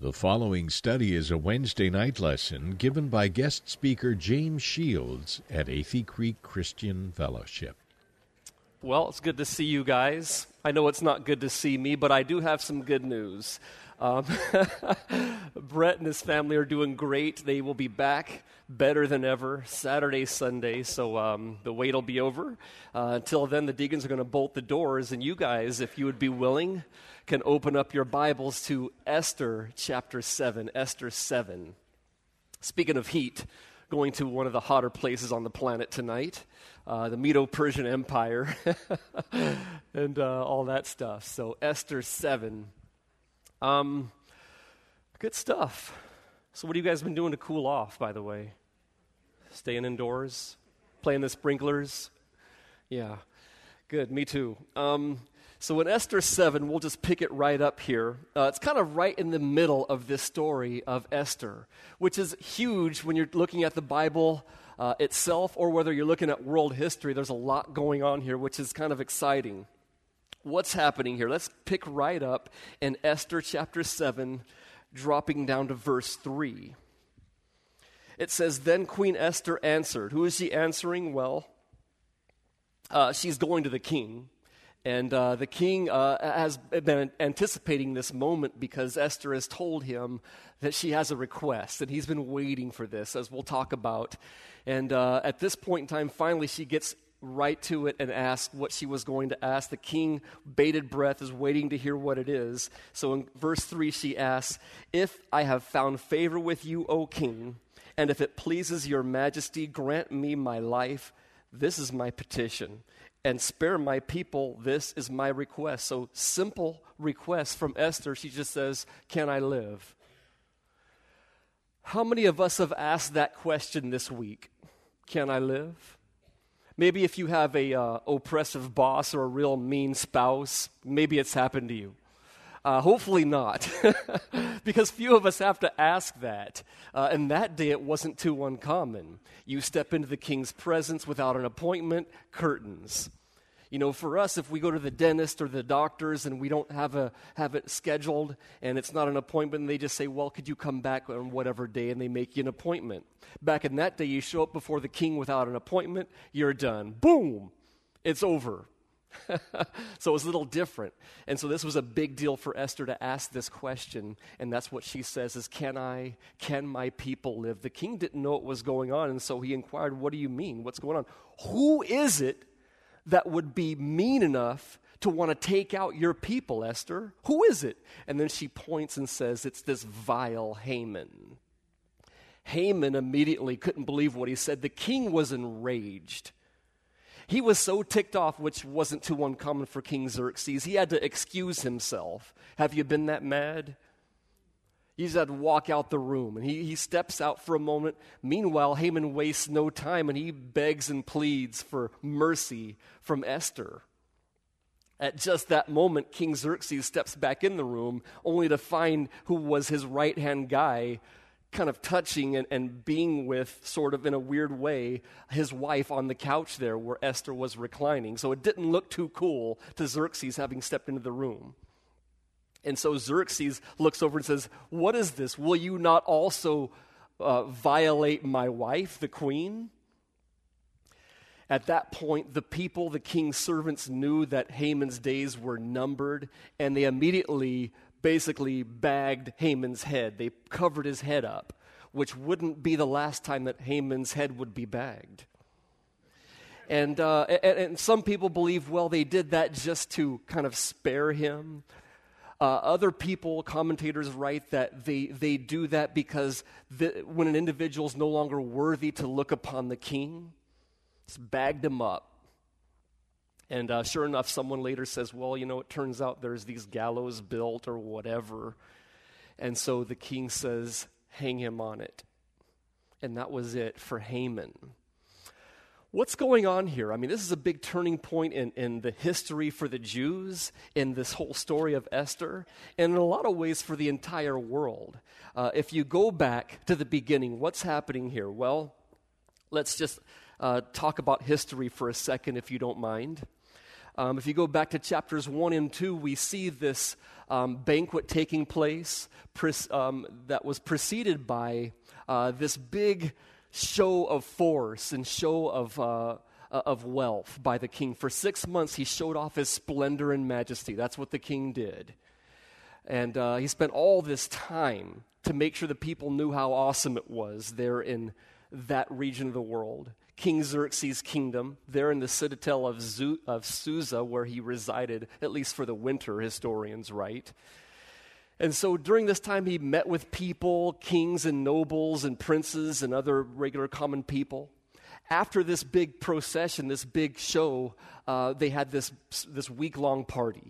The following study is a Wednesday night lesson given by guest speaker James Shields at Athey Creek Christian Fellowship. Well, it's good to see you guys. I know it's not good to see me, but I do have some good news. Brett and his family are doing great. They will be back better than ever Saturday, Sunday, so the wait will be over. Until then, the deacons are going to bolt the doors, and you guys, if you would be willing, can open up your Bibles to Esther chapter 7, Esther 7. Speaking of heat, going to one of the hotter places on the planet tonight, the Medo-Persian Empire, and all that stuff. So Esther 7. Good stuff. So what have you guys been doing to cool off, by the way? Staying indoors? Playing the sprinklers? Yeah, good, me too. So in Esther 7, we'll just pick it right up here. It's kind of right in the middle of this story of Esther, which is huge when you're looking at the Bible itself or whether you're looking at world history. There's a lot going on here, which is kind of exciting. What's happening here? Let's pick right up in Esther chapter 7, dropping down to verse 3. It says, "Then Queen Esther answered." Who is she answering? Well, she's going to the king. And the king has been anticipating this moment because Esther has told him that she has a request, and he's been waiting for this, as we'll talk about. And at this point in time, finally, she gets right to it and asked what she was going to ask. The king, bated breath, is waiting to hear what it is. So in verse 3, she asks, "If I have found favor with you, O king, and if it pleases your majesty, grant me my life. This is my petition. And spare my people, this is my request." So simple request from Esther. She just says, "Can I live?" How many of us have asked that question this week? Can I live? Maybe if you have a oppressive boss or a real mean spouse, maybe it's happened to you. Hopefully not, because few of us have to ask that. And that day it wasn't too uncommon. You step into the king's presence without an appointment, curtains. You know, for us, if we go to the dentist or the doctors and we don't have it scheduled and it's not an appointment, and they just say, "Well, could you come back on whatever day?" and they make you an appointment. Back in that day, you show up before the king without an appointment, you're done. Boom! It's over. So it was a little different. And so this was a big deal for Esther to ask this question, and that's what she says is, can my people live? The king didn't know what was going on, and so he inquired, "What do you mean? What's going on? Who is it that would be mean enough to want to take out your people, Esther? Who is it?" And then she points and says, "It's this vile Haman." Haman immediately couldn't believe what he said. The king was enraged. He was so ticked off, which wasn't too uncommon for King Xerxes. He had to excuse himself. Have you been that mad? He just had to walk out the room, and he steps out for a moment. Meanwhile, Haman wastes no time, and he begs and pleads for mercy from Esther. At just that moment, King Xerxes steps back in the room, only to find who was his right-hand guy kind of touching and being with, sort of in a weird way, his wife on the couch there where Esther was reclining. So it didn't look too cool to Xerxes having stepped into the room. And so Xerxes looks over and says, "What is this? Will you not also violate my wife, the queen?" At that point, the people, the king's servants, knew that Haman's days were numbered, and they immediately basically bagged Haman's head. They covered his head up, which wouldn't be the last time that Haman's head would be bagged. And some people believe, well, they did that just to kind of spare him. Other people, commentators, write that they do that because when an individual is no longer worthy to look upon the king, it's bagged him up. And sure enough, someone later says, well, you know, it turns out there's these gallows built or whatever. And so the king says, hang him on it. And that was it for Haman. What's going on here? I mean, this is a big turning point in the history for the Jews, in this whole story of Esther, and in a lot of ways for the entire world. If you go back to the beginning, what's happening here? Well, let's just talk about history for a second, if you don't mind. If you go back to chapters 1 and 2, we see this banquet taking place that was preceded by this big show of force and show of wealth by the king. For 6 months, he showed off his splendor and majesty. That's what the king did. And he spent all this time to make sure the people knew how awesome it was there in that region of the world. King Xerxes' kingdom, there in the citadel of Susa, where he resided, at least for the winter, historians write. And so during this time, he met with people, kings and nobles and princes and other regular common people. After this big procession, this big show, they had this week-long party.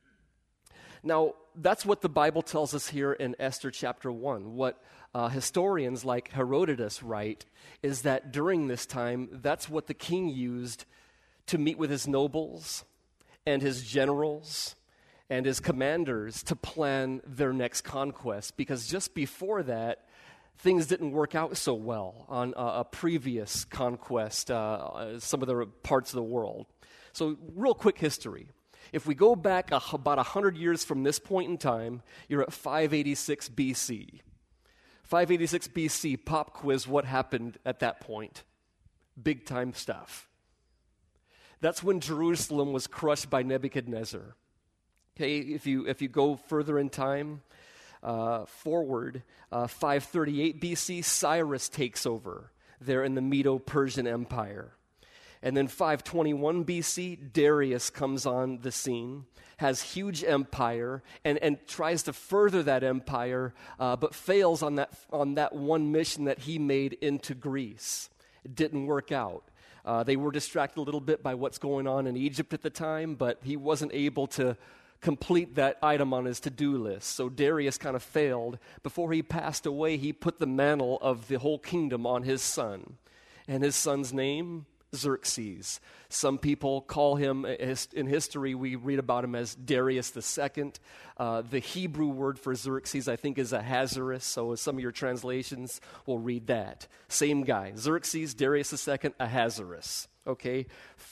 Now, that's what the Bible tells us here in Esther chapter 1. What historians like Herodotus write is that during this time, that's what the king used to meet with his nobles and his generals and his commanders to plan their next conquest. Because just before that, things didn't work out so well on a previous conquest, some of the parts of the world. So real quick history. If we go back about 100 years from this point in time, you're at 586 BC. 586 BC, pop quiz, what happened at that point? Big time stuff. That's when Jerusalem was crushed by Nebuchadnezzar. Okay, if you go further in time, forward, 538 BC, Cyrus takes over there in the Medo-Persian Empire. And then 521 BC, Darius comes on the scene, has huge empire, and tries to further that empire, but fails on that one mission that he made into Greece. It didn't work out. They were distracted a little bit by what's going on in Egypt at the time, but he wasn't able to complete that item on his to-do list. So Darius kind of failed. Before he passed away, he put the mantle of the whole kingdom on his son. And his son's name? Xerxes. Some people call him, in history, we read about him as Darius II. The Hebrew word for Xerxes, I think, is Ahasuerus, so some of your translations will read that. Same guy. Xerxes, Darius II, Ahasuerus. Okay?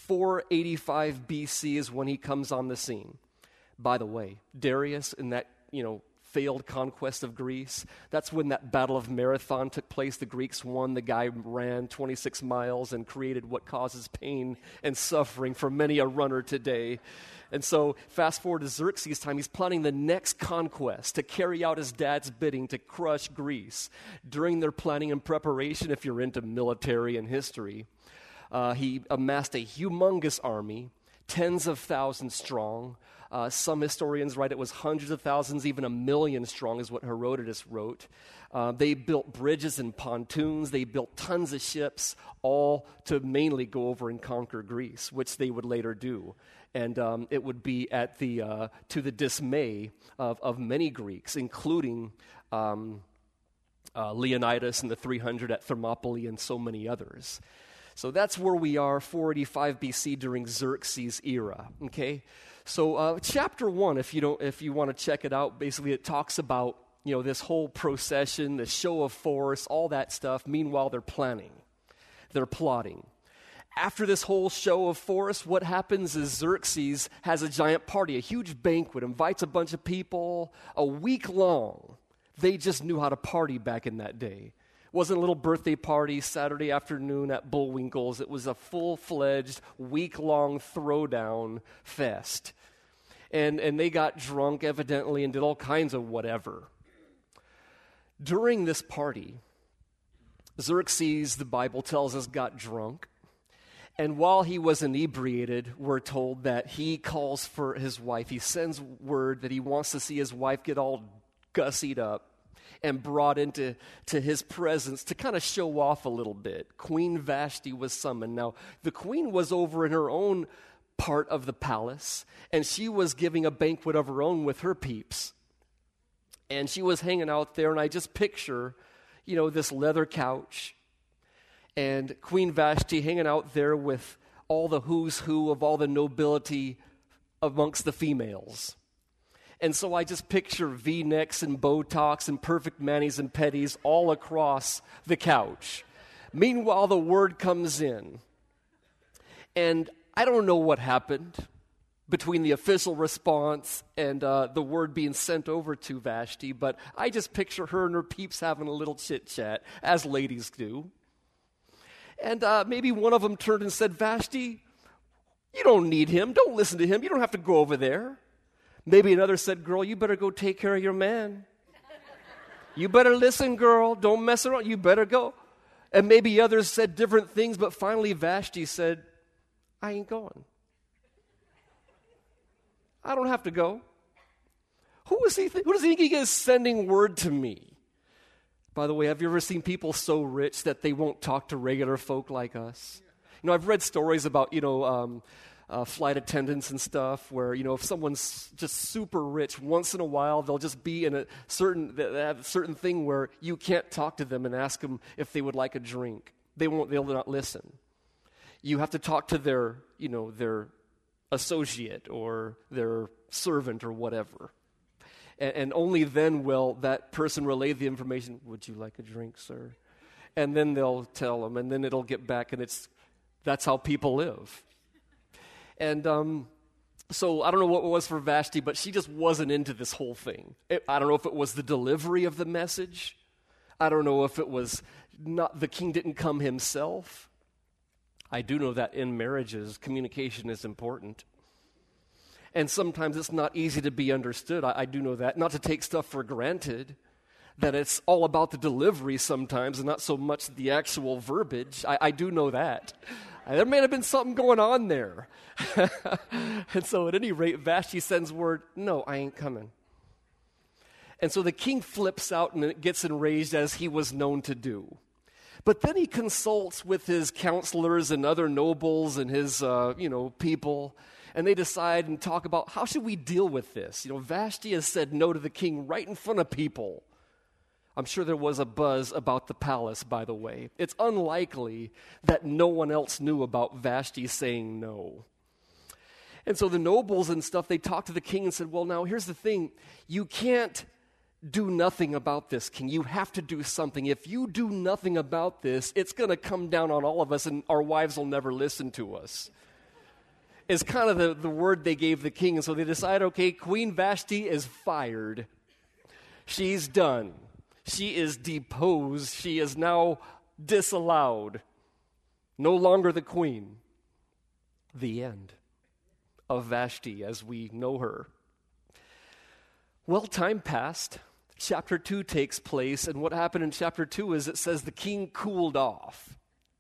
485 BC is when he comes on the scene. By the way, Darius, in that, failed conquest of Greece, that's when that Battle of Marathon took place. The Greeks won. The guy ran 26 miles and created what causes pain and suffering for many a runner today. And so fast forward to Xerxes' time, he's planning the next conquest to carry out his dad's bidding to crush Greece. During their planning and preparation, if you're into military and history, he amassed a humongous army, tens of thousands strong. Some historians write it was hundreds of thousands, even 1 million strong is what Herodotus wrote. They built bridges and pontoons. They built tons of ships, all to mainly go over and conquer Greece, which they would later do. And it would be to the dismay of many Greeks, including Leonidas and the 300 at Thermopylae and so many others. So that's where we are, 485 BC during Xerxes' era, okay? So chapter 1, if you want to check it out, basically it talks about, this whole procession, the show of force, all that stuff. Meanwhile, they're planning. They're plotting. After this whole show of force, what happens is Xerxes has a giant party, a huge banquet, invites a bunch of people, a week long. They just knew how to party back in that day. It wasn't a little birthday party Saturday afternoon at Bullwinkle's. It was a full-fledged, week-long throwdown fest. And they got drunk, evidently, and did all kinds of whatever. During this party, Xerxes, the Bible tells us, got drunk. And while he was inebriated, we're told that he calls for his wife. He sends word that he wants to see his wife get all gussied up and brought into his presence to kind of show off a little bit. Queen Vashti was summoned. Now, the queen was over in her own part of the palace, and she was giving a banquet of her own with her peeps. And she was hanging out there, and I just picture, this leather couch, and Queen Vashti hanging out there with all the who's who of all the nobility amongst the females. And so I just picture V-necks and Botox and perfect manis and petties all across the couch. Meanwhile, the word comes in. And I don't know what happened. between the official response and the word being sent over to Vashti, but I just picture her and her peeps having a little chit-chat, as ladies do. And maybe one of them turned and said, Vashti, you don't need him. Don't listen to him. You don't have to go over there. Maybe another said, girl, you better go take care of your man. You better listen, girl. Don't mess around. You better go. And maybe others said different things, but finally Vashti said, I ain't going. I don't have to go. Who does he think he is sending word to me? By the way, have you ever seen people so rich that they won't talk to regular folk like us? You know, I've read stories about, flight attendants and stuff where, if someone's just super rich, once in a while they'll just be in they have a certain thing where you can't talk to them and ask them if they would like a drink. They'll not listen. You have to talk to their associate or their servant or whatever. And only then will that person relay the information, would you like a drink, sir? And then they'll tell them, and then it'll get back, and that's how people live. And so I don't know what it was for Vashti, but she just wasn't into this whole thing. I don't know if it was the delivery of the message. I don't know if it was not the king didn't come himself. I do know that in marriages, communication is important. And sometimes it's not easy to be understood. I do know that. Not to take stuff for granted, that it's all about the delivery sometimes and not so much the actual verbiage. I do know that. There may have been something going on there. And so at any rate, Vashti sends word, no, I ain't coming. And so the king flips out and gets enraged as he was known to do. But then he consults with his counselors and other nobles and his, people, and they decide and talk about how should we deal with this. Vashti has said no to the king right in front of people. I'm sure there was a buzz about the palace, by the way. It's unlikely that no one else knew about Vashti saying no. And so the nobles and stuff, they talked to the king and said, well, now here's the thing. You can't do nothing about this, king. You have to do something. If you do nothing about this, it's going to come down on all of us and our wives will never listen to us. It's kind of the word they gave the king. And so they decide, okay, Queen Vashti is fired. She's done. She is deposed. She is now disallowed. No longer the queen. The end of Vashti as we know her. Well, time passed. Chapter 2 takes place, and what happened in chapter 2 is it says the king cooled off.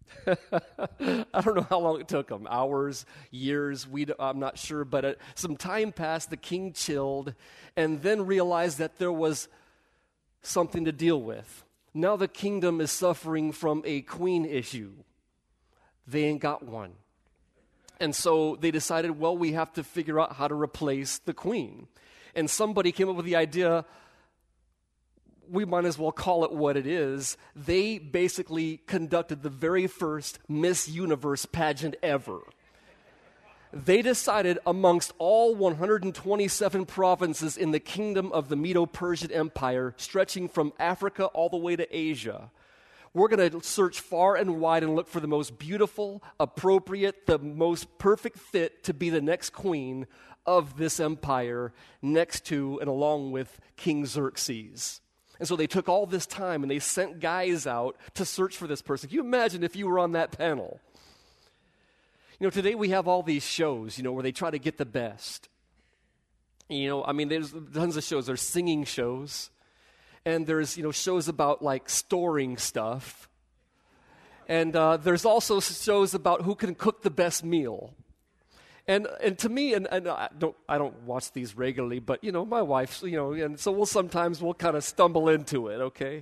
I don't know how long it took him, hours, years, I'm not sure, but some time passed, the king chilled, and then realized that there was something to deal with. Now the kingdom is suffering from a queen issue. They ain't got one. And so they decided, well, we have to figure out how to replace the queen. And somebody came up with the idea, we might as well call it what it is. They basically conducted the very first Miss Universe pageant ever. They decided amongst all 127 provinces in the kingdom of the Medo-Persian Empire, stretching from Africa all the way to Asia, we're going to search far and wide and look for the most beautiful, appropriate, the most perfect fit to be the next queen of this empire next to and along with King Xerxes. And so they took all this time and they sent guys out to search for this person. Can you imagine if you were on that panel? Today we have all these shows, where they try to get the best. There's tons of shows. There's singing shows. And there's, shows about, storing stuff. And there's also shows about who can cook the best meal. And to me, and I don't watch these regularly, but, my wife, and so we'll kind of stumble into it, okay?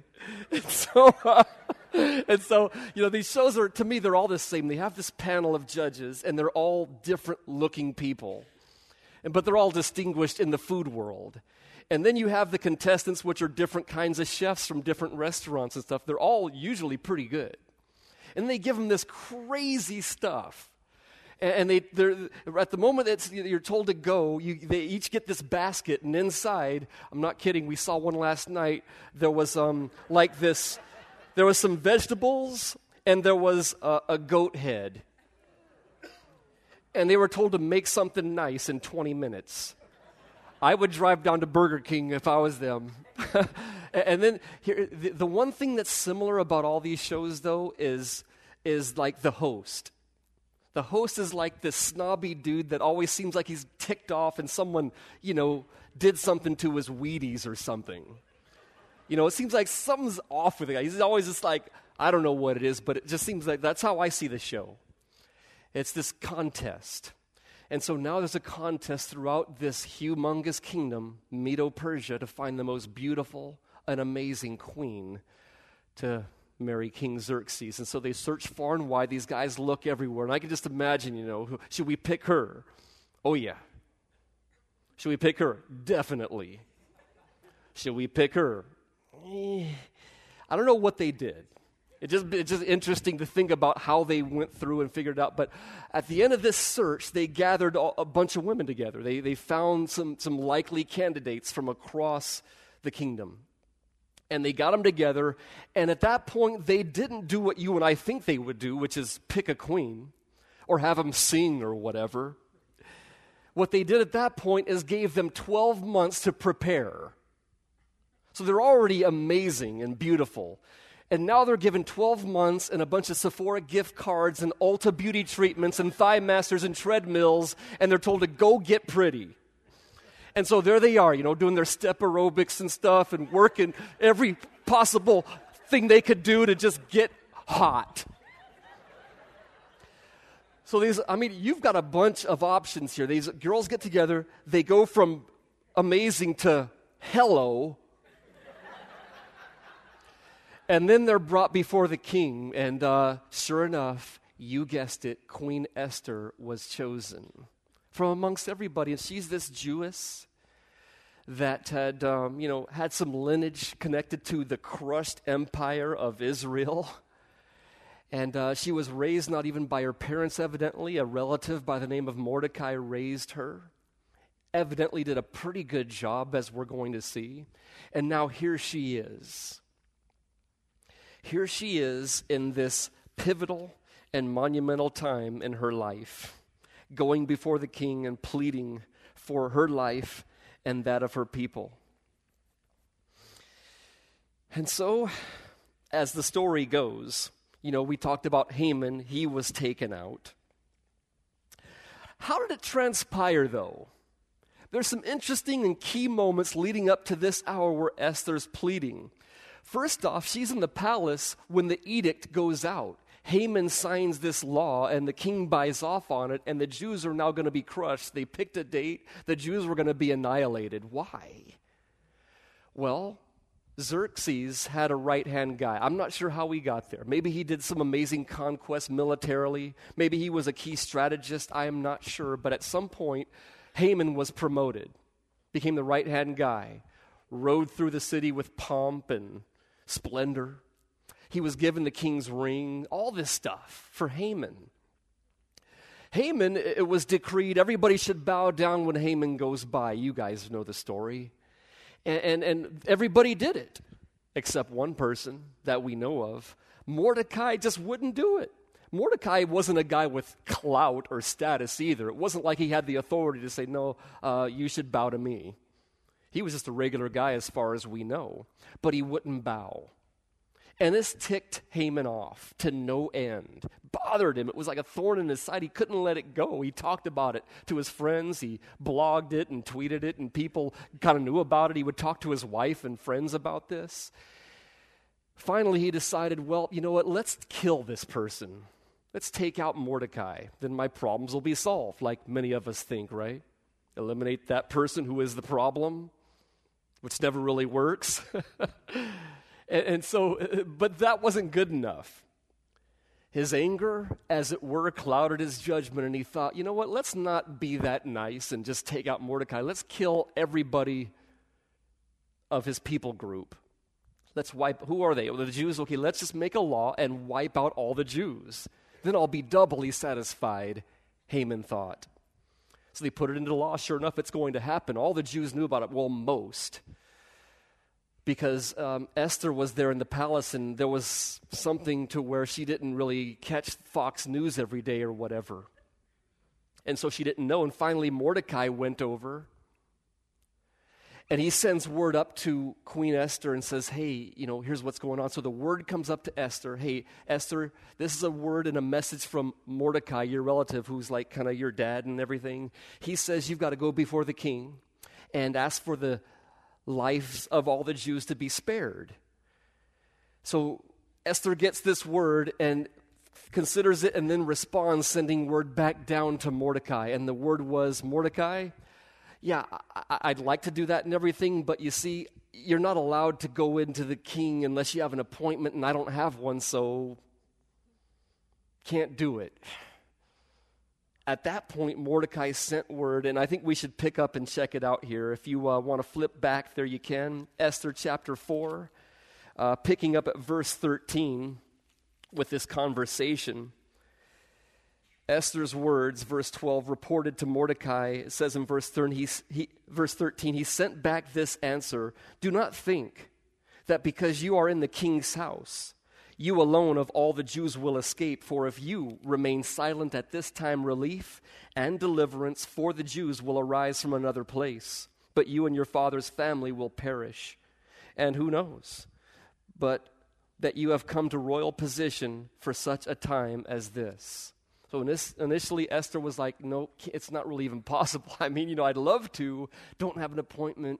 And so, these shows are, to me, they're all the same. They have this panel of judges, and they're all different-looking people. But they're all distinguished in the food world. And then you have the contestants, which are different kinds of chefs from different restaurants and stuff. They're all usually pretty good. And they give them this crazy stuff. And they're at the moment you're told to go, they each get this basket, and inside, I'm not kidding, we saw one last night, there was there was some vegetables, and there was a goat head. and they were told to make something nice in 20 minutes. I would drive down to Burger King if I was them. And then here, the one thing that's similar about all these shows, though, is like the host. The host is like this snobby dude that always seems like he's ticked off and someone, did something to his Wheaties or something. It seems like something's off with the guy. He's always just like, I don't know what it is, but it just seems like that's how I see the show. It's this contest. And so now there's a contest throughout this humongous kingdom, Medo-Persia, to find the most beautiful and amazing queen to marry King Xerxes. And so they search far and wide. These guys look everywhere. And I can just imagine, should we pick her? Oh, yeah. Should we pick her? Definitely. Should we pick her? I don't know what they did. It's just interesting to think about how they went through and figured it out. But at the end of this search, they gathered a bunch of women together. They found some likely candidates from across the kingdom. And they got them together. And at that point, they didn't do what you and I think they would do, which is pick a queen or have them sing or whatever. What they did at that point is gave them 12 months to prepare. So they're already amazing and beautiful. And now they're given 12 months and a bunch of Sephora gift cards and Ulta beauty treatments and Thigh Masters and treadmills, and they're told to go get pretty. And so there they are, doing their step aerobics and stuff and working every possible thing they could do to just get hot. So you've got a bunch of options here. These girls get together, they go from amazing to hello. And then they're brought before the king, and sure enough, you guessed it, Queen Esther was chosen from amongst everybody. And she's this Jewess that had, had some lineage connected to the crushed empire of Israel. And she was raised not even by her parents, evidently. A relative by the name of Mordecai raised her. Evidently did a pretty good job, as we're going to see. And now here she is. Here she is in this pivotal and monumental time in her life, going before the king and pleading for her life and that of her people. And so, as the story goes, we talked about Haman. He was taken out. How did it transpire, though? There's some interesting and key moments leading up to this hour where Esther's pleading. First off, she's in the palace when the edict goes out. Haman signs this law, and the king buys off on it, and the Jews are now going to be crushed. They picked a date. The Jews were going to be annihilated. Why? Well, Xerxes had a right-hand guy. I'm not sure how he got there. Maybe he did some amazing conquest militarily. Maybe he was a key strategist. I am not sure. But at some point, Haman was promoted, became the right-hand guy, rode through the city with pomp and splendor. He was given the king's ring, all this stuff for Haman. Haman, it was decreed everybody should bow down when Haman goes by. You guys know the story. And everybody did it, except one person that we know of. Mordecai just wouldn't do it. Mordecai wasn't a guy with clout or status either. It wasn't like he had the authority to say, no, you should bow to me. He was just a regular guy as far as we know, but he wouldn't bow. And this ticked Haman off to no end, bothered him. It was like a thorn in his side. He couldn't let it go. He talked about it to his friends. He blogged it and tweeted it, and people kind of knew about it. He would talk to his wife and friends about this. Finally, he decided, well, you know what, let's kill this person. Let's take out Mordecai. Then my problems will be solved, like many of us think, right? Eliminate that person who is the problem, which never really works. and so, but that wasn't good enough. His anger, as it were, clouded his judgment, and he thought, you know what, let's not be that nice and just take out Mordecai. Let's kill everybody of his people group. Let's wipe, who are they? Well, the Jews, okay, let's just make a law and wipe out all the Jews. Then I'll be doubly satisfied, Haman thought. So they put it into law. Sure enough, it's going to happen. All the Jews knew about it. Well, most. Because Esther was there in the palace, and there was something to where she didn't really catch Fox News every day or whatever. And so she didn't know. And finally, Mordecai went over. And he sends word up to Queen Esther and says, hey, here's what's going on. So the word comes up to Esther. Hey, Esther, this is a word and a message from Mordecai, your relative, who's like kind of your dad and everything. He says you've got to go before the king and ask for the lives of all the Jews to be spared. So Esther gets this word and considers it and then responds, sending word back down to Mordecai. And the word was, Mordecai, yeah, I'd like to do that and everything, but you see, you're not allowed to go into the king unless you have an appointment, and I don't have one, so can't do it. At that point, Mordecai sent word, and I think we should pick up and check it out here. If you want to flip back there, you can. Esther chapter 4, picking up at verse 13 with this conversation. Esther's words, verse 12, reported to Mordecai. It says in verse 13, he sent back this answer, do not think that because you are in the king's house, you alone of all the Jews will escape, for if you remain silent at this time, relief and deliverance for the Jews will arise from another place, but you and your father's family will perish. And who knows, but that you have come to royal position for such a time as this. So initially, Esther was like, no, it's not really even possible. I mean, I'd love to. Don't have an appointment.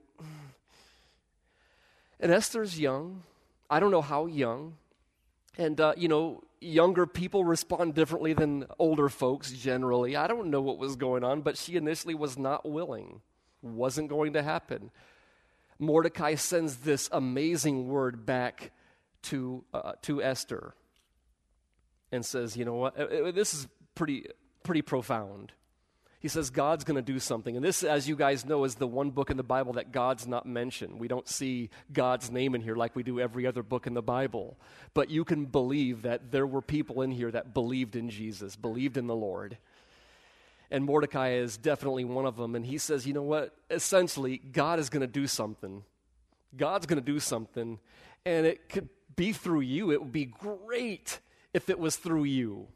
And Esther's young. I don't know how young. And, younger people respond differently than older folks generally. I don't know what was going on, but she initially was not willing. Wasn't going to happen. Mordecai sends this amazing word back to Esther and says, you know what, this is pretty profound. He says God's going to do something. And this, as you guys know, is the one book in the Bible that God's not mentioned. We don't see God's name in here like we do every other book in the Bible. But you can believe that there were people in here that believed in Jesus, believed in the Lord. And Mordecai is definitely one of them. And he says, you know what, essentially, God is going to do something. God's going to do something. And it could be through you. It would be great if it was through you.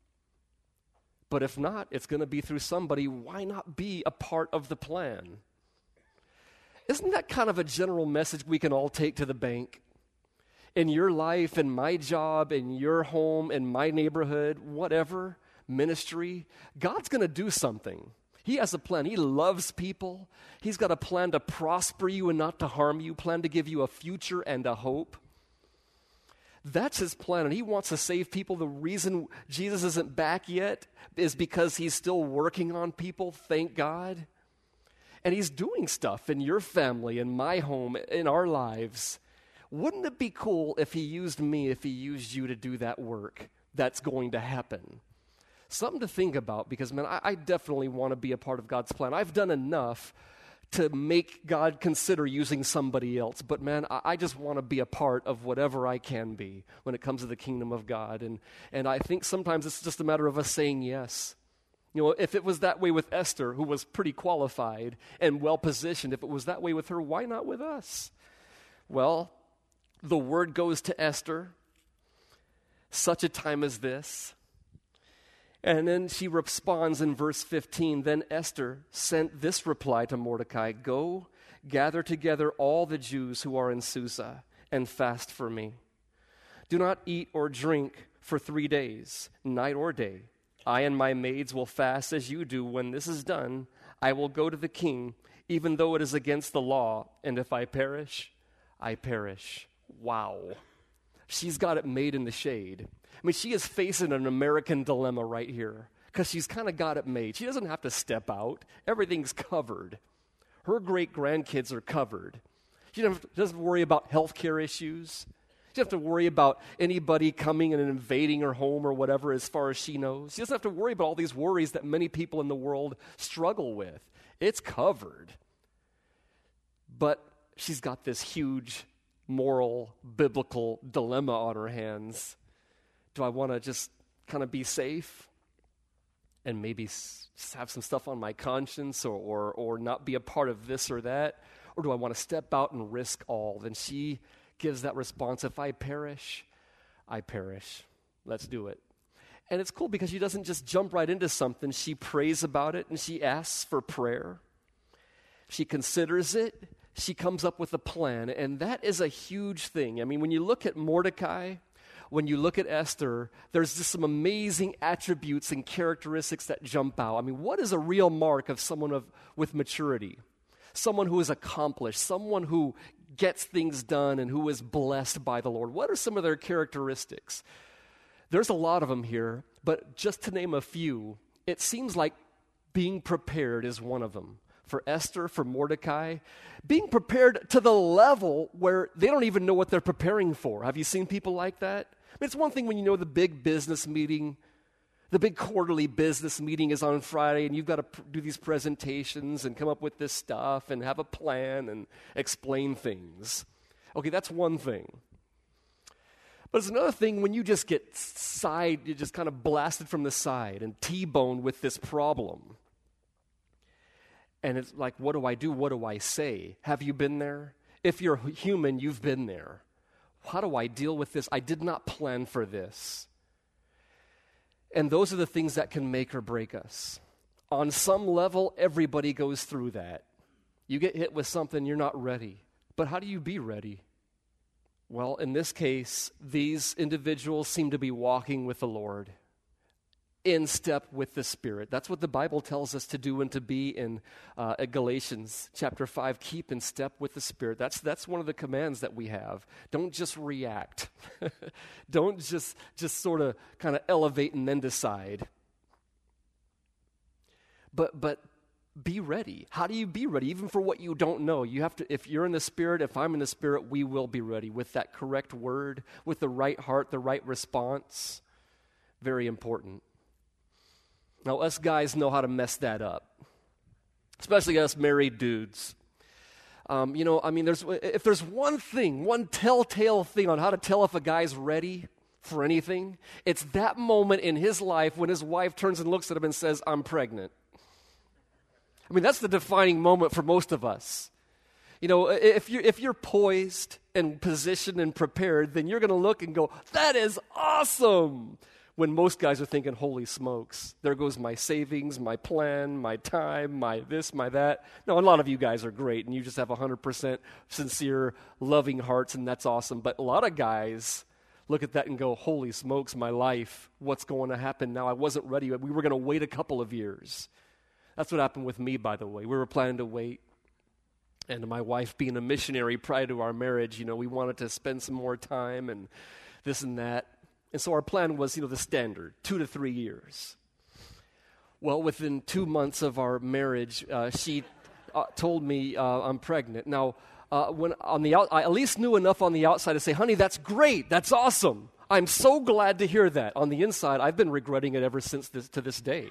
But if not, it's going to be through somebody. Why not be a part of the plan? Isn't that kind of a general message we can all take to the bank? In your life, in my job, in your home, in my neighborhood, whatever, ministry, God's going to do something. He has a plan. He loves people. He's got a plan to prosper you and not to harm you, plan to give you a future and a hope. That's his plan, and he wants to save people. The reason Jesus isn't back yet is because he's still working on people, thank God. And he's doing stuff in your family, in my home, in our lives. Wouldn't it be cool if he used me, if he used you to do that work that's going to happen? Something to think about, because, man, I definitely want to be a part of God's plan. I've done enough to make God consider using somebody else. But man, I just want to be a part of whatever I can be when it comes to the kingdom of God. And I think sometimes it's just a matter of us saying yes. If it was that way with Esther, who was pretty qualified and well-positioned, if it was that way with her, why not with us? Well, the word goes to Esther, such a time as this. And then she responds in verse 15, then Esther sent this reply to Mordecai, go, gather together all the Jews who are in Susa and fast for me. Do not eat or drink for 3 days, night or day. I and my maids will fast as you do. When this is done, I will go to the king, even though it is against the law. And if I perish, I perish. Wow. She's got it made in the shade. I mean, she is facing an American dilemma right here because she's kind of got it made. She doesn't have to step out. Everything's covered. Her great-grandkids are covered. She doesn't have to worry about health care issues. She doesn't have to worry about anybody coming and invading her home or whatever as far as she knows. She doesn't have to worry about all these worries that many people in the world struggle with. It's covered. But she's got this huge moral, biblical dilemma on her hands. Do I want to just kind of be safe and maybe just have some stuff on my conscience or not be a part of this or that? Or do I want to step out and risk all? Then she gives that response, if I perish, I perish. Let's do it. And it's cool because she doesn't just jump right into something. She prays about it and she asks for prayer. She considers it. She comes up with a plan. And that is a huge thing. I mean, when you look at Mordecai, when you look at Esther, there's just some amazing attributes and characteristics that jump out. I mean, what is a real mark of someone with maturity? Someone who is accomplished, someone who gets things done and who is blessed by the Lord. What are some of their characteristics? There's a lot of them here, but just to name a few, it seems like being prepared is one of them. For Esther, for Mordecai, being prepared to the level where they don't even know what they're preparing for. Have you seen people like that? I mean, it's one thing when you know the big business meeting, the big quarterly business meeting is on Friday, and you've got to do these presentations and come up with this stuff and have a plan and explain things. Okay, that's one thing. But it's another thing when you just get you're just kind of blasted from the side and T-boned with this problem. And it's like, what do I do? What do I say? Have you been there? If you're human, you've been there. How do I deal with this? I did not plan for this. And those are the things that can make or break us. On some level, everybody goes through that. You get hit with something, you're not ready. But how do you be ready? Well, in this case, these individuals seem to be walking with the Lord, in step with the Spirit. That's what the Bible tells us to do and to be in Galatians chapter 5. Keep in step with the Spirit. That's one of the commands that we have. Don't just react. Don't just sort of kind of elevate and then decide. But be ready. How do you be ready? Even for what you don't know. You have to, if you're in the Spirit, if I'm in the Spirit, we will be ready with that correct word, with the right heart, the right response. Very important. Now, us guys know how to mess that up, especially us married dudes. If there's one telltale thing on how to tell if a guy's ready for anything, it's that moment in his life when his wife turns and looks at him and says, "I'm pregnant." I mean, that's the defining moment for most of us. You know, if you're poised and positioned and prepared, then you're going to look and go, "That is awesome." When most guys are thinking, "Holy smokes, there goes my savings, my plan, my time, my this, my that." No, a lot of you guys are great, and you just have 100% sincere, loving hearts, and that's awesome. But a lot of guys look at that and go, "Holy smokes, my life, what's going to happen now? I wasn't ready. We were going to wait a couple of years." That's what happened with me, by the way. We were planning to wait. And my wife being a missionary prior to our marriage, we wanted to spend some more time and this and that. And so our plan was, the standard, 2 to 3 years. Well, within 2 months of our marriage, she told me I'm pregnant. Now, when I at least knew enough on the outside to say, "Honey, that's great. That's awesome. I'm so glad to hear that." On the inside, I've been regretting it ever since to this day.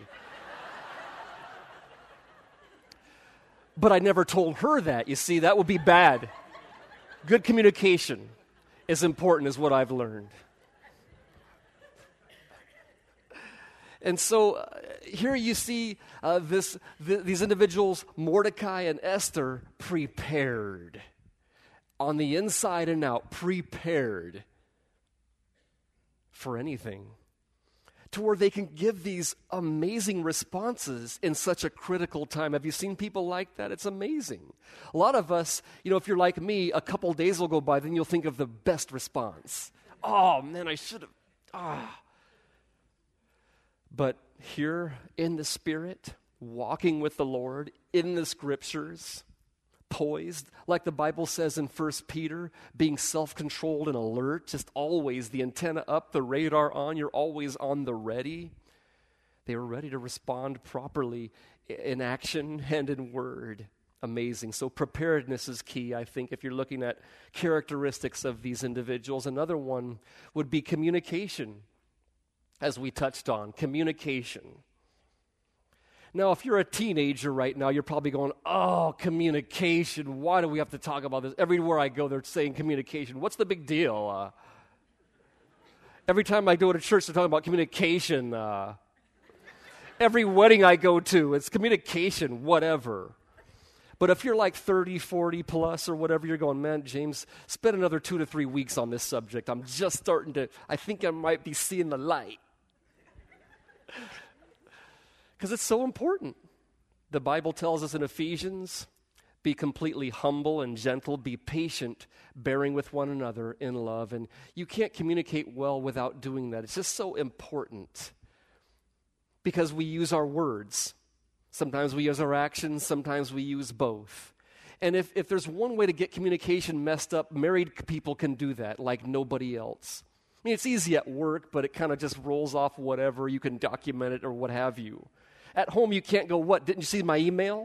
But I never told her that. You see, that would be bad. Good communication is important, is what I've learned. And so here you see these individuals, Mordecai and Esther, prepared. On the inside and out, prepared for anything. To where they can give these amazing responses in such a critical time. Have you seen people like that? It's amazing. A lot of us, if you're like me, a couple days will go by, then you'll think of the best response. "Oh, man, I should have, But here in the Spirit, walking with the Lord, in the Scriptures, poised, like the Bible says in 1 Peter, being self-controlled and alert, just always the antenna up, the radar on, you're always on the ready. They were ready to respond properly in action and in word. Amazing. So preparedness is key, I think, if you're looking at characteristics of these individuals. Another one would be communication, as we touched on, communication. Now, if you're a teenager right now, you're probably going, "Oh, communication, why do we have to talk about this? Everywhere I go, they're saying communication. What's the big deal?" Every time I go to church, they're talking about communication. Every wedding I go to, it's communication, whatever. But if you're like 30, 40 plus or whatever, you're going, "Man, James, spend another 2 to 3 weeks on this subject. I'm just starting to, I think I might be seeing the light." Because it's so important. The Bible tells us in Ephesians, be completely humble and gentle, be patient, bearing with one another in love. And you can't communicate well without doing that. It's just so important because we use our words. Sometimes we use our actions, sometimes we use both. And if there's one way to get communication messed up, married people can do that like nobody else. I mean, it's easy at work, but it kind of just rolls off whatever. You can document it or what have you. At home, you can't go, what, didn't you see my email?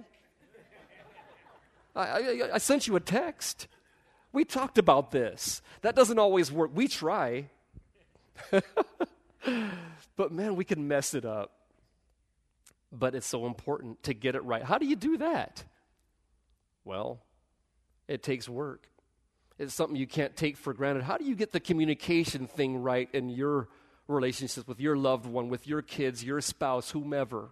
I sent you a text. We talked about this. That doesn't always work. We try. But man, we can mess it up. But it's so important to get it right. How do you do that? Well, it takes work. It's something you can't take for granted. How do you get the communication thing right in your relationships with your loved one, with your kids, your spouse, whomever?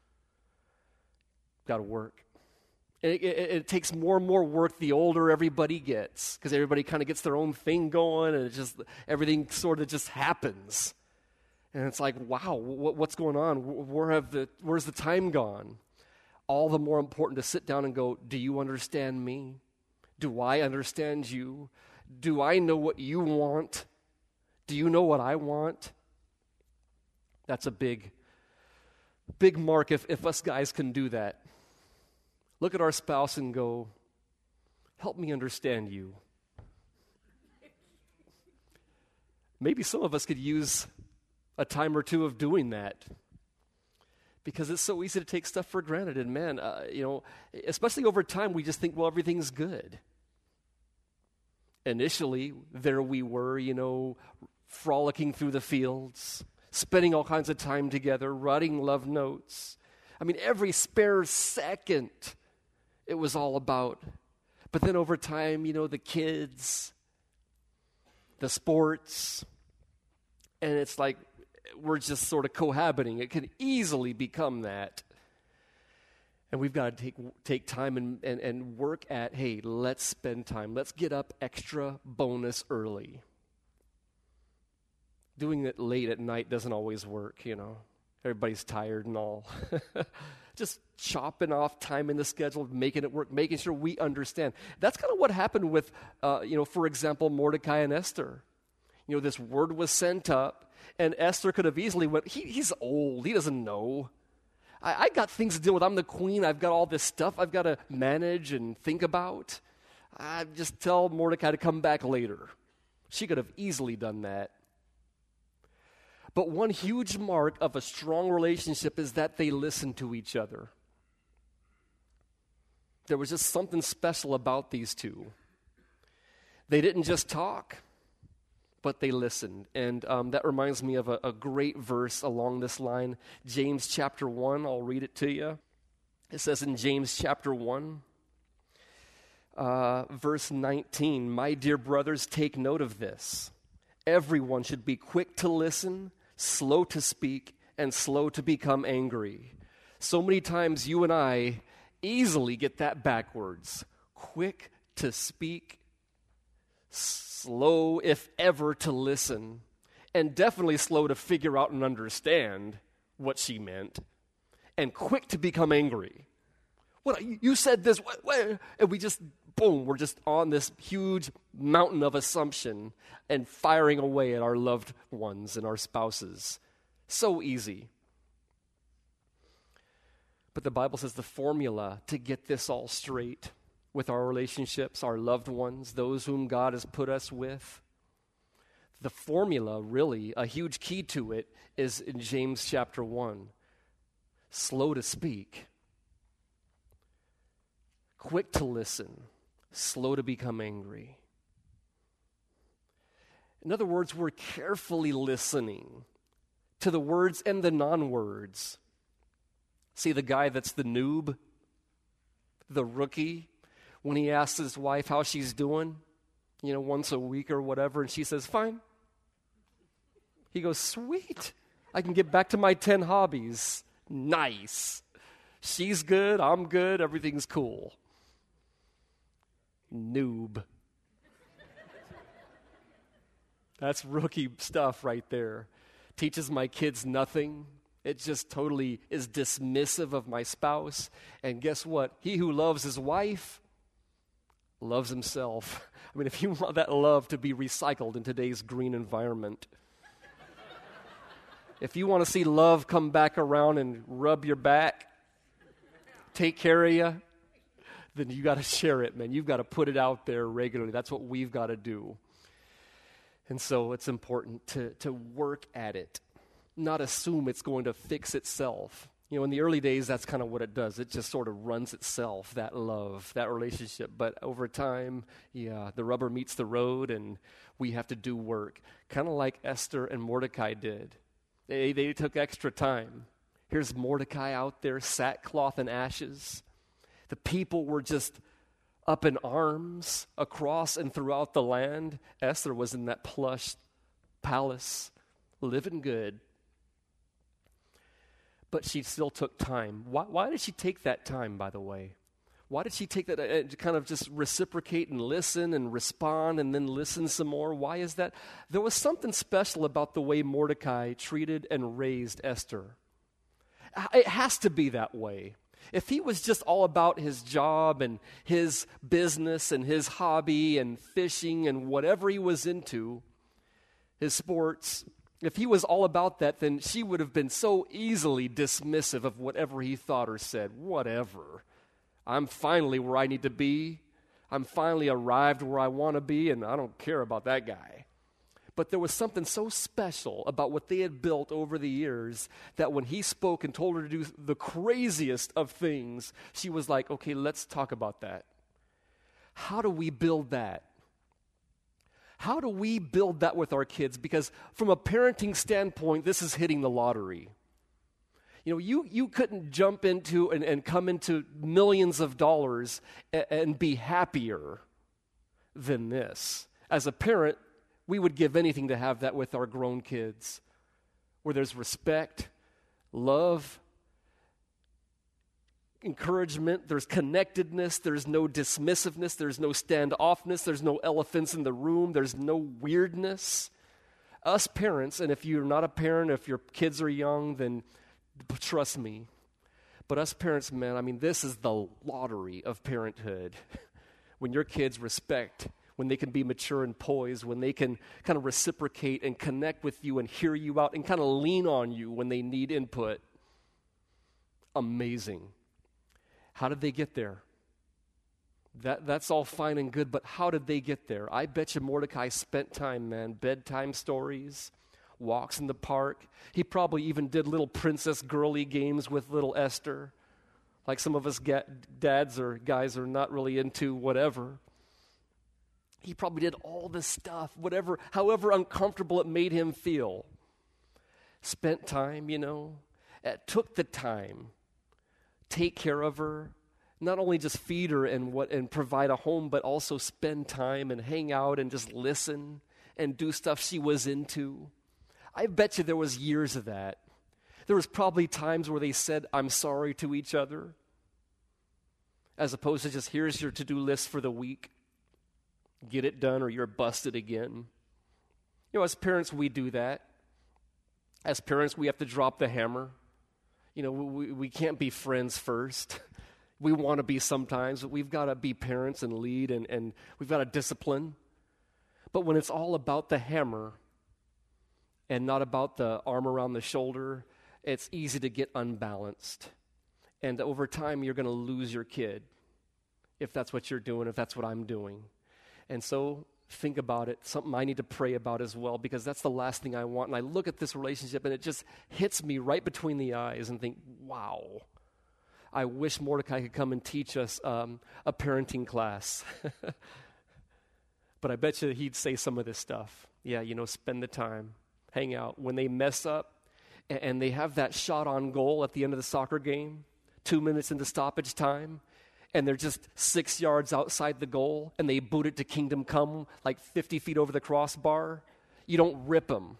Got to work. It takes more and more work the older everybody gets, because everybody kind of gets their own thing going, and everything sort of just happens. And it's like, wow, what's going on? Where's the time gone? All the more important to sit down and go, do you understand me? Do I understand you? Do I know what you want? Do you know what I want? That's a big mark if us guys can do that. Look at our spouse and go, help me understand you. Maybe some of us could use a time or two of doing that, because it's so easy to take stuff for granted. And man, especially over time, we just think, well, everything's good. Initially, there we were, frolicking through the fields, spending all kinds of time together, writing love notes. I mean, every spare second, it was all about. But then over time, the kids, the sports, and it's like we're just sort of cohabiting. It can easily become that. And we've got to take time and work at, hey, let's spend time. Let's get up extra bonus early. Doing it late at night doesn't always work, Everybody's tired and all. Just chopping off time in the schedule, making it work, making sure we understand. That's kind of what happened with, for example, Mordecai and Esther. This word was sent up, and Esther could have easily went, he's old, he doesn't know. I got things to deal with. I'm the queen. I've got all this stuff I've got to manage and think about. I just tell Mordecai to come back later. She could have easily done that. But one huge mark of a strong relationship is that they listen to each other. There was just something special about these two. They didn't just talk, but they listened. And that reminds me of a great verse along this line, James chapter 1. I'll read it to you. It says in James chapter 1, verse 19, "My dear brothers, take note of this. Everyone should be quick to listen, slow to speak, and slow to become angry." So many times you and I easily get that backwards. Quick to speak, slow, if ever, to listen, and definitely slow to figure out and understand what she meant, and quick to become angry. What, you said this, what? And we just, boom, we're just on this huge mountain of assumption and firing away at our loved ones and our spouses. So easy. But the Bible says the formula to get this all straight with our relationships, our loved ones, those whom God has put us with, the formula, really, a huge key to it, is in James chapter 1. Slow to speak, quick to listen, slow to become angry. In other words, we're carefully listening to the words and the non-words. See the guy that's the noob, the rookie, when he asks his wife how she's doing, once a week or whatever, and she says, fine. He goes, sweet, I can get back to my 10 hobbies. Nice. She's good, I'm good, everything's cool. Noob. That's rookie stuff right there. Teaches my kids nothing, It just totally is dismissive of my spouse. And guess what? He who loves his wife loves himself. I mean, if you want that love to be recycled in today's green environment, if you want to see love come back around and rub your back, take care of you, then you got to share it, man. You've got to put it out there regularly. That's what we've got to do. And so it's important to work at it, not assume it's going to fix itself. You know, in the early days, that's kind of what it does. It just sort of runs itself, that love, that relationship. But over time, the rubber meets the road, and we have to do work, kind of like Esther and Mordecai did. They took extra time. Here's Mordecai out there, sackcloth and ashes. The people were just up in arms across and throughout the land. Esther was in that plush palace, living good. But she still took time. Why did she take that time, by the way? Why did she take that to kind of just reciprocate and listen and respond and then listen some more? Why is that? There was something special about the way Mordecai treated and raised Esther. It has to be that way. If he was just all about his job and his business and his hobby and fishing and whatever he was into, his sports, if he was all about that, then she would have been so easily dismissive of whatever he thought or said. Whatever. I'm finally where I need to be. I'm finally arrived where I want to be, and I don't care about that guy. But there was something so special about what they had built over the years that when he spoke and told her to do the craziest of things, she was like, okay, let's talk about that. How do we build that? How do we build that with our kids? Because from a parenting standpoint, this is hitting the lottery. You know, you couldn't jump into and come into millions of dollars and be happier than this. As a parent, we would give anything to have that with our grown kids, where there's respect, love, encouragement, there's connectedness, there's no dismissiveness, there's no standoffness, there's no elephants in the room, there's no weirdness. Us parents, and if you're not a parent, if your kids are young, then trust me. But us parents, man, I mean, this is the lottery of parenthood. When your kids respect, when they can be mature and poised, when they can kind of reciprocate and connect with you and hear you out and kind of lean on you when they need input. Amazing. How did they get there? That's all fine and good, but how did they get there? I bet you Mordecai spent time, man, bedtime stories, walks in the park. He probably even did little princess girly games with little Esther, like some of us dads or guys are not really into whatever. He probably did all this stuff, however uncomfortable it made him feel. Spent time, took the time, take care of her, not only just feed her and provide a home, but also spend time and hang out and just listen and do stuff she was into. I bet you there was years of that. There was probably times where they said, I'm sorry to each other, as opposed to just, here's your to-do list for the week. Get it done or you're busted again. As parents, we do that. As parents, we have to drop the hammer. We can't be friends first. We want to be sometimes, but we've got to be parents and lead, and we've got to discipline. But when it's all about the hammer and not about the arm around the shoulder, it's easy to get unbalanced. And over time, you're going to lose your kid if that's what you're doing, if that's what I'm doing. And so think about it, something I need to pray about as well, because that's the last thing I want. And I look at this relationship, and it just hits me right between the eyes and think, wow, I wish Mordecai could come and teach us a parenting class. But I bet you he'd say some of this stuff. Yeah, spend the time, hang out. When they mess up and they have that shot on goal at the end of the soccer game, 2 minutes into stoppage time, and they're just 6 yards outside the goal, and they boot it to Kingdom Come, like 50 feet over the crossbar, you don't rip them.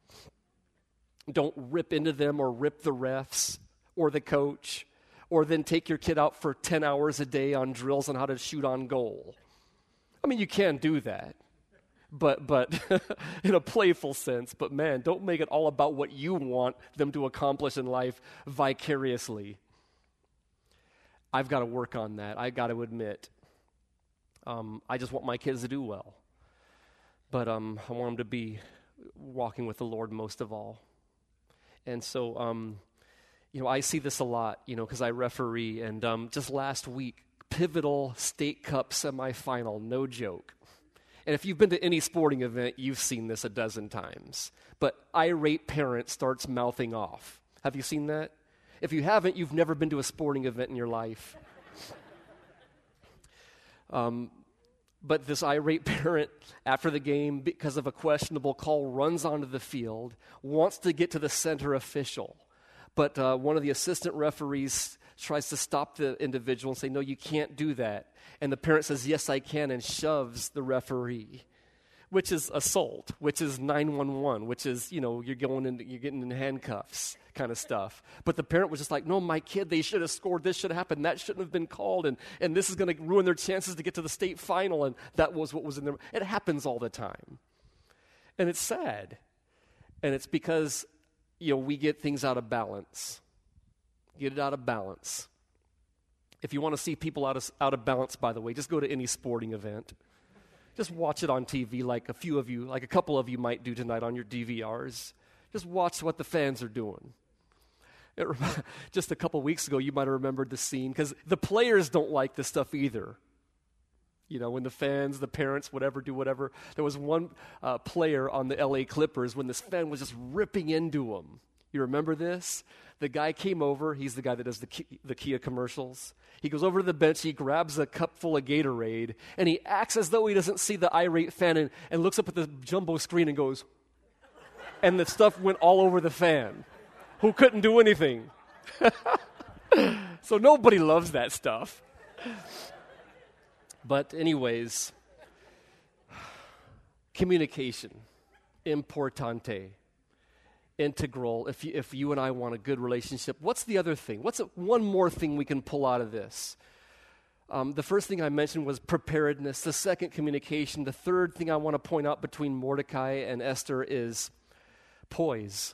Don't rip into them or rip the refs or the coach, or then take your kid out for 10 hours a day on drills on how to shoot on goal. I mean, you can do that. but in a playful sense. But man, don't make it all about what you want them to accomplish in life vicariously. I've got to work on that. I got to admit. I just want my kids to do well. But I want them to be walking with the Lord most of all. And so, I see this a lot, because I referee. And just last week, pivotal state cup semifinal, no joke. And if you've been to any sporting event, you've seen this a dozen times. But irate parent starts mouthing off. Have you seen that? If you haven't, you've never been to a sporting event in your life. But this irate parent, after the game, because of a questionable call, runs onto the field, wants to get to the center official. But one of the assistant referees tries to stop the individual and say, no, you can't do that. And the parent says, yes, I can, and shoves the referee, which is assault, which is 911, which is, you're getting in handcuffs kind of stuff. But the parent was just like, no, my kid, they should have scored. This should have happened. That shouldn't have been called. And this is going to ruin their chances to get to the state final. And that was what was in there. It happens all the time. And it's sad. And it's because, we get things out of balance. Get it out of balance. If you want to see people out of balance, by the way, just go to any sporting event. Just watch it on TV like a couple of you might do tonight on your DVRs. Just watch what the fans are doing. Just a couple weeks ago, you might have remembered the scene, because the players don't like this stuff either. When the fans, the parents, whatever, do whatever. There was one player on the LA Clippers when this fan was just ripping into him. You remember this? The guy came over. He's the guy that does the Kia commercials. He goes over to the bench. He grabs a cup full of Gatorade, and he acts as though he doesn't see the irate fan and looks up at the jumbo screen and goes, and the stuff went all over the fan, who couldn't do anything. So nobody loves that stuff. But anyways, communication, importante, integral. If you and I want a good relationship, what's the other thing? What's one more thing we can pull out of this? The first thing I mentioned was preparedness. The second, communication. The third thing I want to point out between Mordecai and Esther is poise.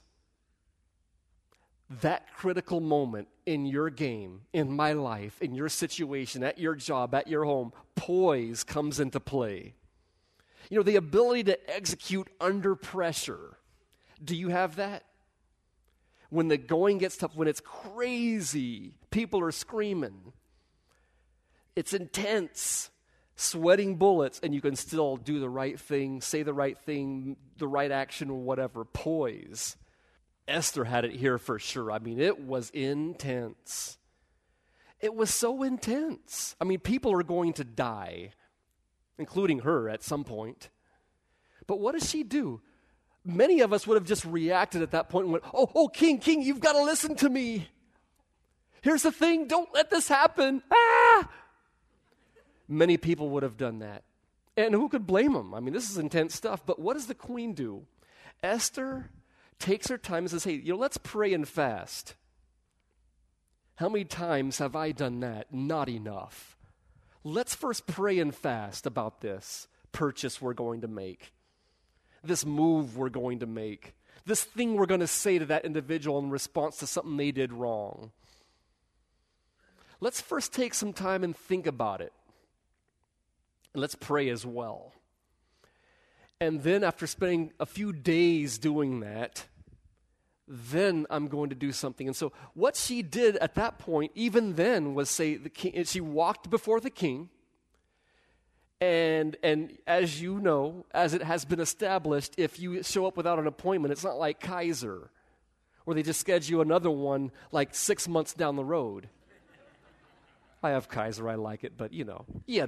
That critical moment in your game, in my life, in your situation, at your job, at your home, poise comes into play. The ability to execute under pressure. Do you have that? When the going gets tough, when it's crazy, people are screaming. It's intense, sweating bullets, and you can still do the right thing, say the right thing, the right action, or whatever. Poise. Esther had it here for sure. It was intense. It was so intense. People are going to die, including her at some point. But what does she do? Many of us would have just reacted at that point and went, oh, King, you've got to listen to me. Here's the thing, don't let this happen. Ah! Many people would have done that. And who could blame them? This is intense stuff. But what does the queen do? Esther takes her time and says, hey, let's pray and fast. How many times have I done that? Not enough. Let's first pray and fast about this purchase we're going to make, this move we're going to make, this thing we're going to say to that individual in response to something they did wrong. Let's first take some time and think about it. And let's pray as well. And then after spending a few days doing that, then I'm going to do something. And so what she did at that point, even then, was say the king. She walked before the king. And as you know, as it has been established, if you show up without an appointment, it's not like Kaiser, where they just schedule another one like 6 months down the road. I have Kaiser, I like it, but you know.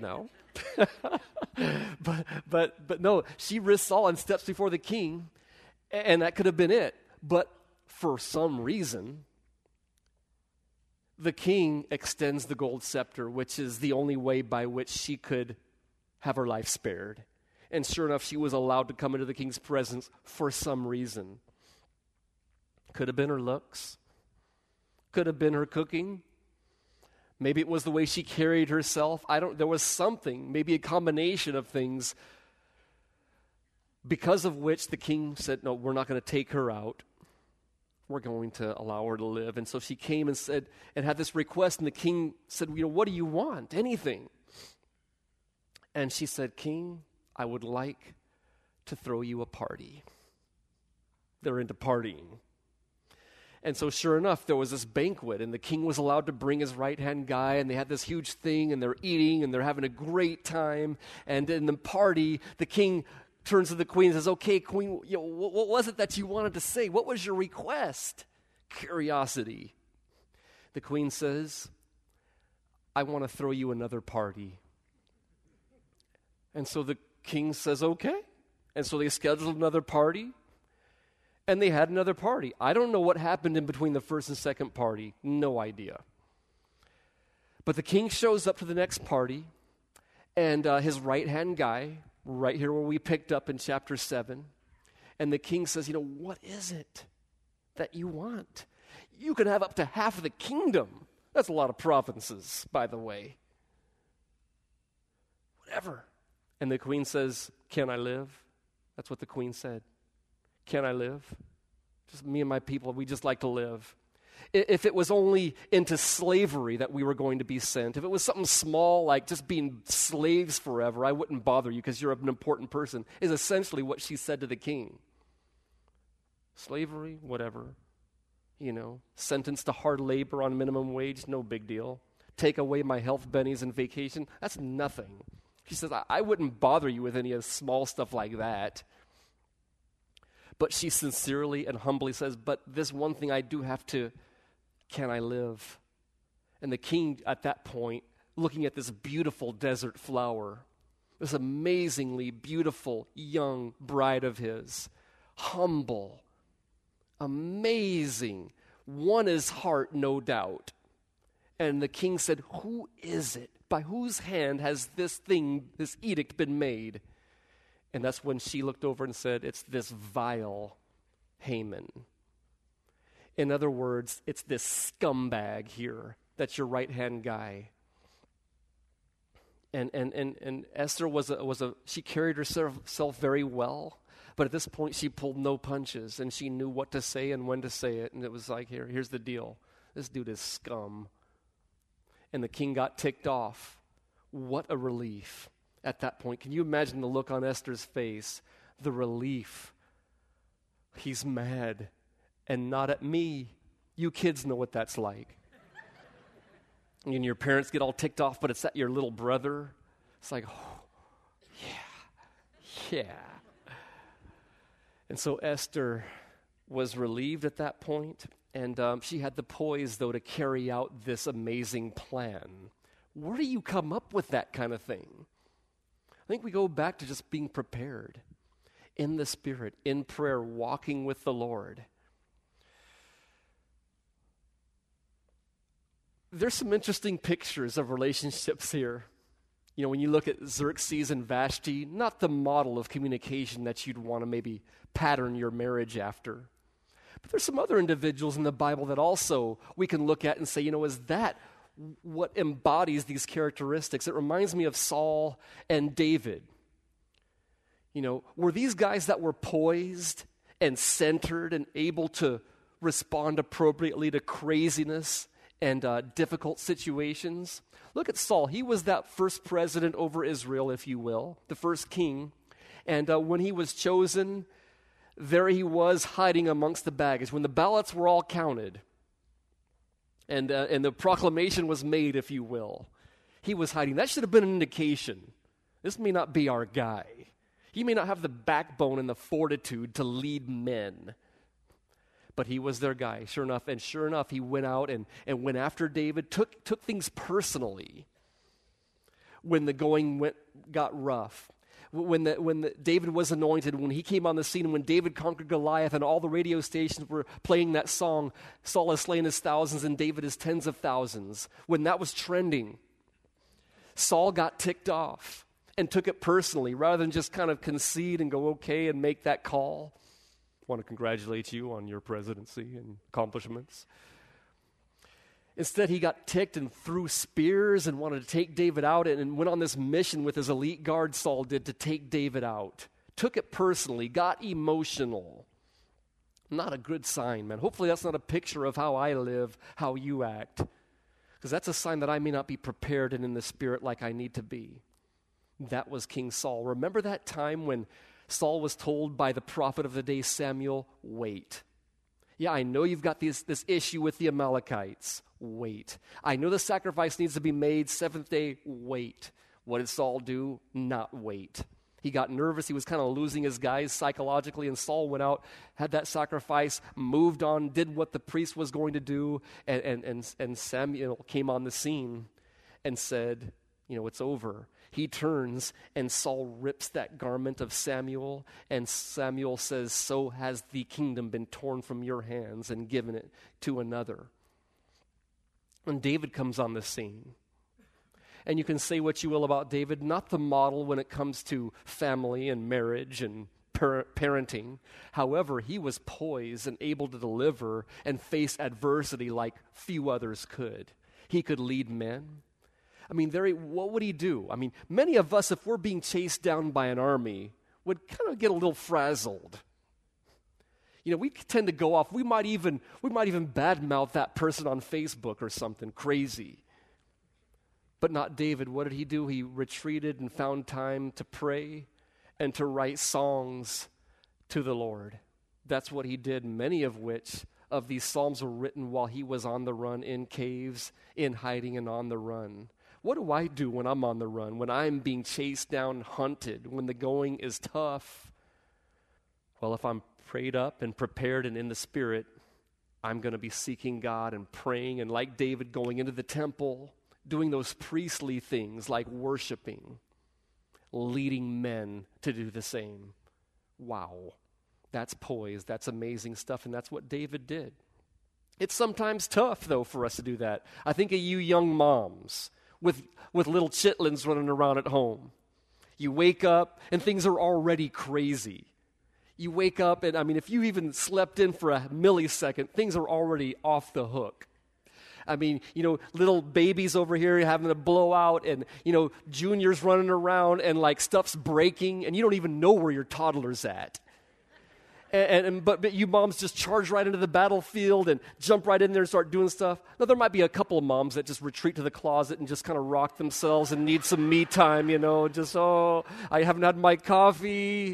but no, she risks all and steps before the king, and that could have been it. But for some reason, the king extends the gold scepter, which is the only way by which she could have her life spared. And sure enough, she was allowed to come into the king's presence for some reason. Could have been her looks. Could have been her cooking. Maybe it was the way she carried herself. There was something, maybe a combination of things. because of which the king said, no, we're not going to take her out. We're going to allow her to live. And so she came and said, and had this request, and the king said, what do you want? Anything. And she said, King, I would like to throw you a party. They're into partying. And so sure enough, there was this banquet, and the king was allowed to bring his right-hand guy, and they had this huge thing, and they're eating, and they're having a great time. And in the party, the king turns to the queen and says, okay, queen, what was it that you wanted to say? What was your request? Curiosity. The queen says, I want to throw you another party. And so the king says, okay. And so they scheduled another party. And they had another party. I don't know what happened in between the first and second party. No idea. But the king shows up to the next party, and his right-hand guy, right here where we picked up in chapter 7, and the king says, what is it that you want? You can have up to half of the kingdom. That's a lot of provinces, by the way. Whatever. And the queen says, can I live? That's what the queen said. Can I live? Just me and my people, we just like to live. If it was only into slavery that we were going to be sent, if it was something small like just being slaves forever, I wouldn't bother you because you're an important person, is essentially what she said to the king. Slavery, whatever. Sentenced to hard labor on minimum wage, no big deal. Take away my health bennies and vacation, that's nothing. She says, I wouldn't bother you with any of small stuff like that. But she sincerely and humbly says, but this one thing I do have to, can I live? And the king at that point, looking at this beautiful desert flower, this amazingly beautiful young bride of his, humble, amazing, won his heart, no doubt. And the king said, who is it? By whose hand has this edict been made? And that's when she looked over and said, it's this vile Haman. In other words, it's this scumbag here that's your right-hand guy. And Esther she carried herself very well, but at this point she pulled no punches, and she knew what to say and when to say it. And it was like, here's the deal. This dude is scum. And the king got ticked off. What a relief. At that point, can you imagine the look on Esther's face? The relief. He's mad, and not at me. You kids know what that's like. And your parents get all ticked off, but it's at your little brother. It's like, oh, yeah. And so Esther was relieved at that point, and she had the poise, though, to carry out this amazing plan. Where do you come up with that kind of thing? I think we go back to just being prepared in the Spirit, in prayer, walking with the Lord. There's some interesting pictures of relationships here. When you look at Xerxes and Vashti, not the model of communication that you'd want to maybe pattern your marriage after. But there's some other individuals in the Bible that also we can look at and say, is that what embodies these characteristics? It reminds me of Saul and David. Were these guys that were poised and centered and able to respond appropriately to craziness and difficult situations? Look at Saul. He was that first president over Israel, if you will, the first king. And when he was chosen, there he was hiding amongst the baggage. When the ballots were all counted, and the proclamation was made, if you will, he was hiding. That should have been an indication. This may not be our guy. He may not have the backbone and the fortitude to lead men. But he was their guy, sure enough. And sure enough, he went out and went after David, took things personally when the going got rough. When David was anointed, when he came on the scene, when David conquered Goliath, and all the radio stations were playing that song, Saul has slain his thousands and David his tens of thousands, when that was trending, Saul got ticked off and took it personally rather than just kind of concede and go okay and make that call. I want to congratulate you on your presidency and accomplishments. Instead, he got ticked and threw spears and wanted to take David out and went on this mission with his elite guard, Saul did, to take David out, took it personally, got emotional. Not a good sign, man. Hopefully that's not a picture of how I live, how you act. Because that's a sign that I may not be prepared and in the Spirit like I need to be. That was King Saul. Remember that time when Saul was told by the prophet of the day, Samuel, wait. Yeah, I know you've got this issue with the Amalekites. Wait. I know the sacrifice needs to be made, seventh day, wait. What did Saul do? Not wait. He got nervous. He was kind of losing his guys psychologically, and Saul went out, had that sacrifice, moved on, did what the priest was going to do, and Samuel came on the scene and said, it's over. He turns, and Saul rips that garment of Samuel, and Samuel says, so has the kingdom been torn from your hands and given it to another. And David comes on the scene. And you can say what you will about David, not the model when it comes to family and marriage and parenting. However, he was poised and able to deliver and face adversity like few others could. He could lead men. What would he do? Many of us, if we're being chased down by an army, would kind of get a little frazzled. We tend to go off. We might even badmouth that person on Facebook or something crazy. But not David. What did he do? He retreated and found time to pray and to write songs to the Lord. That's what he did, many of which of these psalms were written while he was on the run, in caves, in hiding, and on the run. What do I do when I'm on the run, when I'm being chased down, hunted, when the going is tough? Well, if I'm prayed up and prepared and in the Spirit, I'm going to be seeking God and praying, and like David, going into the temple, doing those priestly things like worshiping, leading men to do the same. Wow. That's poise. That's amazing stuff, and that's what David did. It's sometimes tough, though, for us to do that. I think of you young moms with little chitlins running around at home. You wake up, and things are already crazy. You wake up, and if you even slept in for a millisecond, things are already off the hook. Little babies over here having a blowout, and, juniors running around, and stuff's breaking, and you don't even know where your toddler's at. But you moms just charge right into the battlefield and jump right in there and start doing stuff. Now, there might be a couple of moms that just retreat to the closet and just kind of rock themselves and need some me time, I haven't had my coffee.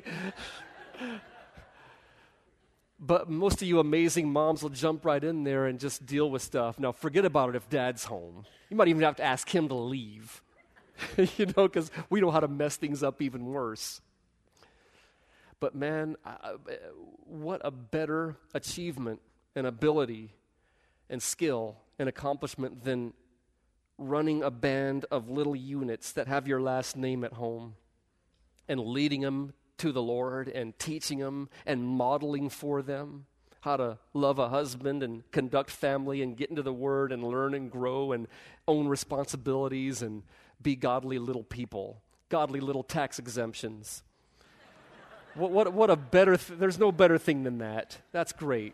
But most of you amazing moms will jump right in there and just deal with stuff. Now, forget about it if Dad's home. You might even have to ask him to leave, because we know how to mess things up even worse. But man, what a better achievement and ability and skill and accomplishment than running a band of little units that have your last name at home and leading them to the Lord and teaching them and modeling for them how to love a husband and conduct family and get into the Word and learn and grow and own responsibilities and be godly little people, godly little tax exemptions. What a better, there's no better thing than that. That's great.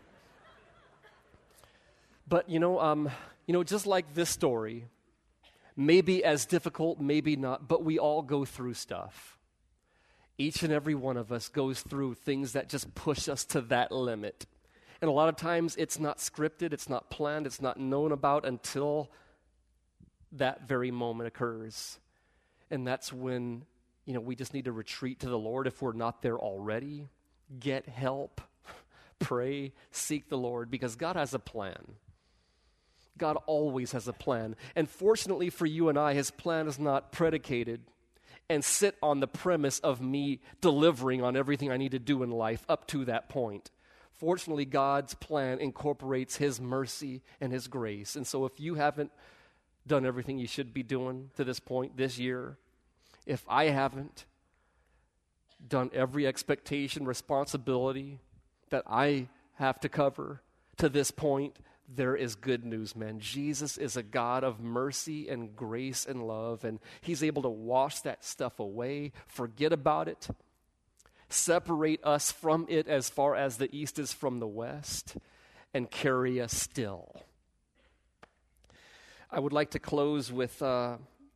But, just like this story, maybe as difficult, maybe not, but we all go through stuff. Each and every one of us goes through things that just push us to that limit. And a lot of times it's not scripted, it's not planned, it's not known about until that very moment occurs. And that's when, we just need to retreat to the Lord if we're not there already. Get help, pray, seek the Lord, because God has a plan. God always has a plan. And fortunately for you and I, his plan is not predicated and sit on the premise of me delivering on everything I need to do in life up to that point. Fortunately, God's plan incorporates his mercy and his grace. And so if you haven't done everything you should be doing to this point this year, if I haven't done every expectation, responsibility that I have to cover to this point, there is good news, man. Jesus is a God of mercy and grace and love, and he's able to wash that stuff away, forget about it, separate us from it as far as the east is from the west, and carry us still. I would like to close with a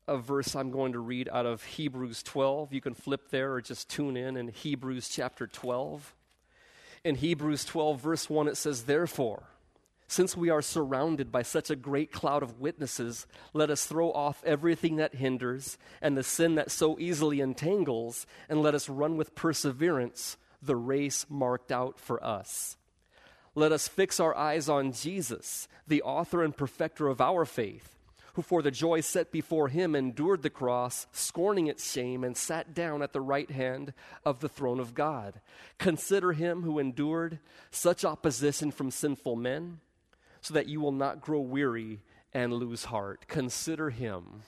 a verse I'm going to read out of Hebrews 12. You can flip there or just tune in Hebrews chapter 12. In Hebrews 12, verse 1, it says, "Therefore, since we are surrounded by such a great cloud of witnesses, let us throw off everything that hinders and the sin that so easily entangles, and let us run with perseverance the race marked out for us. Let us fix our eyes on Jesus, the author and perfecter of our faith, who for the joy set before him endured the cross, scorning its shame, and sat down at the right hand of the throne of God. Consider him who endured such opposition from sinful men, so that you will not grow weary and lose heart." Consider him.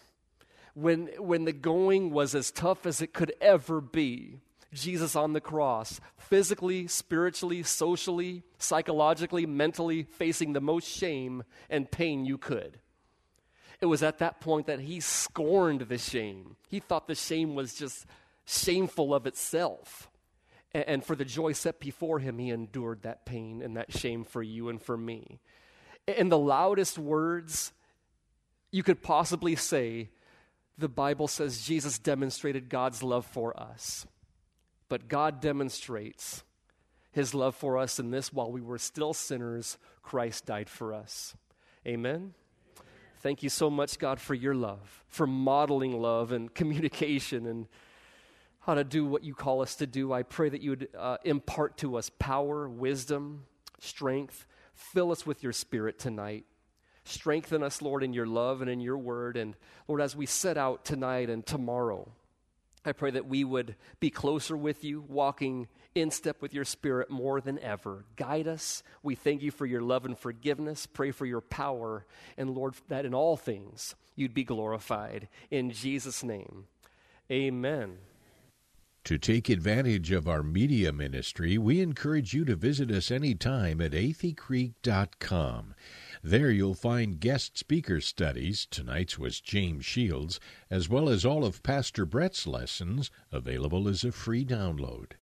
When the going was as tough as it could ever be, Jesus on the cross, physically, spiritually, socially, psychologically, mentally, facing the most shame and pain you could. It was at that point that he scorned the shame. He thought the shame was just shameful of itself. And for the joy set before him, he endured that pain and that shame for you and for me. In the loudest words you could possibly say, the Bible says Jesus demonstrated God's love for us. But God demonstrates his love for us in this: while we were still sinners, Christ died for us. Amen? Thank you so much, God, for your love, for modeling love and communication and how to do what you call us to do. I pray that you would impart to us power, wisdom, strength. Fill us with your Spirit tonight. Strengthen us, Lord, in your love and in your word. And Lord, as we set out tonight and tomorrow, I pray that we would be closer with you, walking in step with your Spirit more than ever. Guide us. We thank you for your love and forgiveness. Pray for your power. And Lord, that in all things you'd be glorified. In Jesus' name, amen. To take advantage of our media ministry, we encourage you to visit us anytime at atheycreek.com. There you'll find guest speaker studies, tonight's was James Shields, as well as all of Pastor Brett's lessons, available as a free download.